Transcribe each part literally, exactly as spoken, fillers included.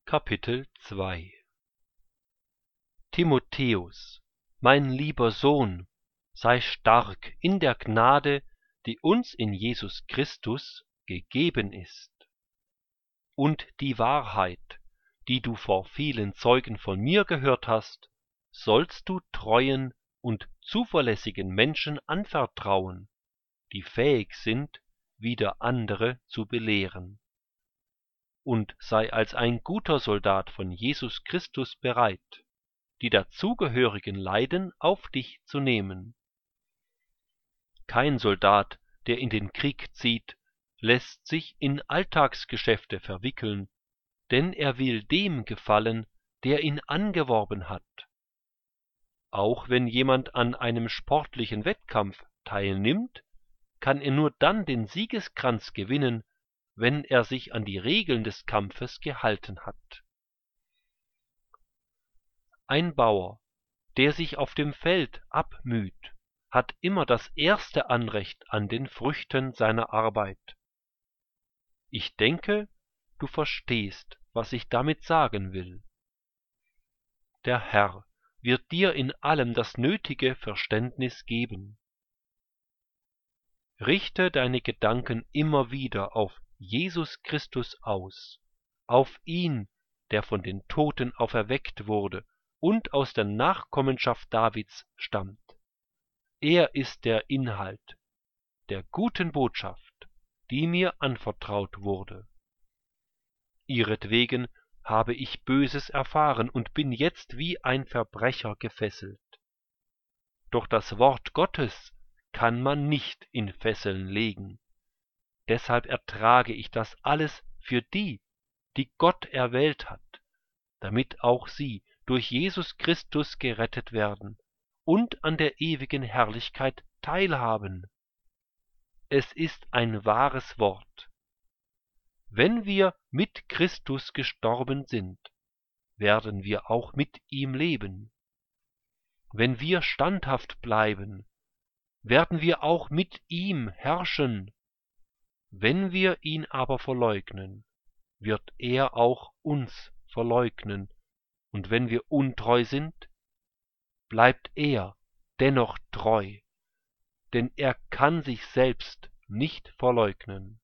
Kapitel zwei Timotheus, mein lieber Sohn, sei stark in der Gnade, die uns in Jesus Christus gegeben ist. Und die Wahrheit, die du vor vielen Zeugen von mir gehört hast, sollst du treuen und zuverlässigen Menschen anvertrauen, die fähig sind, wieder andere zu belehren. Und sei als ein guter Soldat von Jesus Christus bereit, die dazugehörigen Leiden auf dich zu nehmen. Kein Soldat, der in den Krieg zieht, lässt sich in Alltagsgeschäfte verwickeln, denn er will dem gefallen, der ihn angeworben hat. Auch wenn jemand an einem sportlichen Wettkampf teilnimmt, kann er nur dann den Siegeskranz gewinnen, wenn er sich an die Regeln des Kampfes gehalten hat. Ein Bauer, der sich auf dem Feld abmüht, hat immer das erste Anrecht an den Früchten seiner Arbeit. Ich denke, du verstehst, was ich damit sagen will. Der Herr wird dir in allem das nötige Verständnis geben. Richte deine Gedanken immer wieder auf Jesus Christus aus, auf ihn, der von den Toten auferweckt wurde und aus der Nachkommenschaft Davids stammt. Er ist der Inhalt der guten Botschaft, die mir anvertraut wurde. Ihretwegen habe ich Böses erfahren und bin jetzt wie ein Verbrecher gefesselt. Doch das Wort Gottes kann man nicht in Fesseln legen. Deshalb ertrage ich das alles für die, die Gott erwählt hat, damit auch sie durch Jesus Christus gerettet werden und an der ewigen Herrlichkeit teilhaben. Es ist ein wahres Wort. Wenn wir mit Christus gestorben sind, werden wir auch mit ihm leben. Wenn wir standhaft bleiben, werden wir auch mit ihm herrschen. Wenn wir ihn aber verleugnen, wird er auch uns verleugnen. Und wenn wir untreu sind, bleibt er dennoch treu, denn er kann sich selbst nicht verleugnen.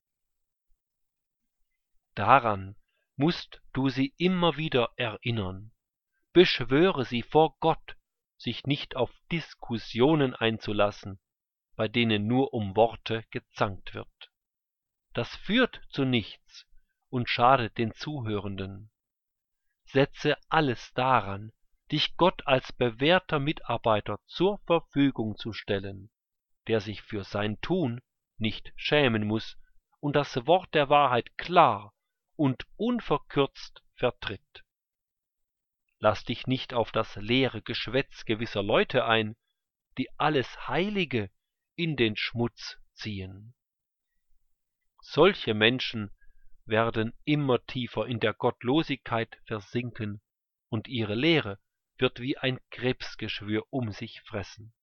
Daran musst du sie immer wieder erinnern. Beschwöre sie vor Gott, sich nicht auf Diskussionen einzulassen, bei denen nur um Worte gezankt wird. Das führt zu nichts und schadet den Zuhörenden. Setze alles daran, dich Gott als bewährter Mitarbeiter zur Verfügung zu stellen, der sich für sein Tun nicht schämen muss und das Wort der Wahrheit klar und unverkürzt vertritt. Lass dich nicht auf das leere Geschwätz gewisser Leute ein, die alles Heilige in den Schmutz ziehen. Solche Menschen werden immer tiefer in der Gottlosigkeit versinken, und ihre Lehre wird wie ein Krebsgeschwür um sich fressen.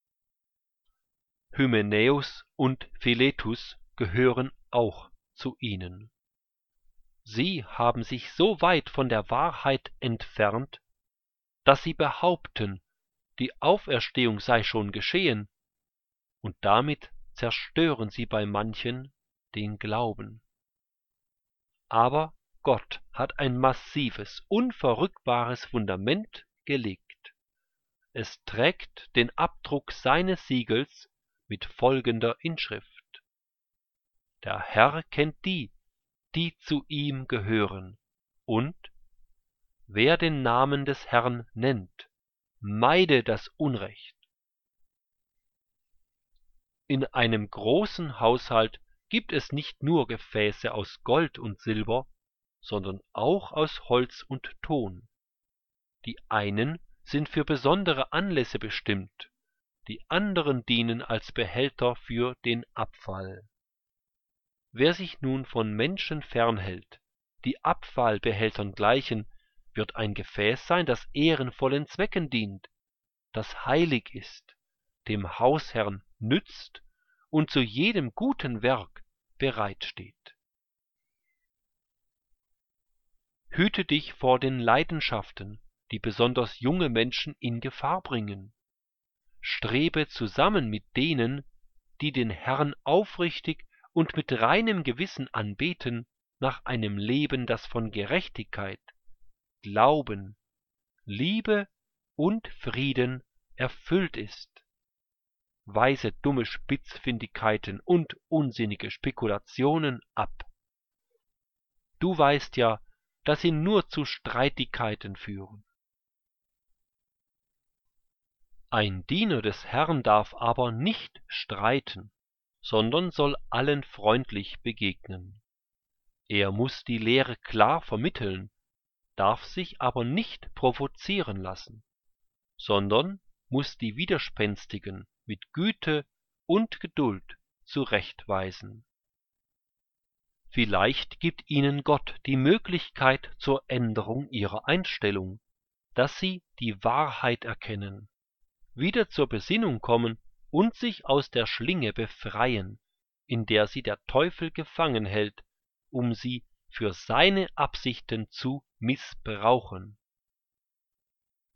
Hymenäus und Philetus gehören auch zu ihnen. Sie haben sich so weit von der Wahrheit entfernt, dass sie behaupten, die Auferstehung sei schon geschehen, und damit zerstören sie bei manchen den Glauben. Aber Gott hat ein massives, unverrückbares Fundament gelegt. Es trägt den Abdruck seines Siegels mit folgender Inschrift: Der Herr kennt die, die zu ihm gehören, und wer den Namen des Herrn nennt, meide das Unrecht. In einem großen Haushalt gibt es nicht nur Gefäße aus Gold und Silber, sondern auch aus Holz und Ton. Die einen sind für besondere Anlässe bestimmt, die anderen dienen als Behälter für den Abfall. Wer sich nun von Menschen fernhält, die Abfallbehältern gleichen, wird ein Gefäß sein, das ehrenvollen Zwecken dient, das heilig ist, dem Hausherrn nützt und zu jedem guten Werk bereitsteht. Hüte dich vor den Leidenschaften, die besonders junge Menschen in Gefahr bringen. Strebe zusammen mit denen, die den Herrn aufrichtig und mit reinem Gewissen anbeten, nach einem Leben, das von Gerechtigkeit, Glauben, Liebe und Frieden erfüllt ist. Weise dumme Spitzfindigkeiten und unsinnige Spekulationen ab. Du weißt ja, dass sie nur zu Streitigkeiten führen. Ein Diener des Herrn darf aber nicht streiten, sondern soll allen freundlich begegnen. Er muß die Lehre klar vermitteln, darf sich aber nicht provozieren lassen, sondern muß die Widerspenstigen mit Güte und Geduld zurechtweisen. Vielleicht gibt ihnen Gott die Möglichkeit zur Änderung ihrer Einstellung, dass sie die Wahrheit erkennen, wieder zur Besinnung kommen und sich aus der Schlinge befreien, in der sie der Teufel gefangen hält, um sie für seine Absichten zu missbrauchen.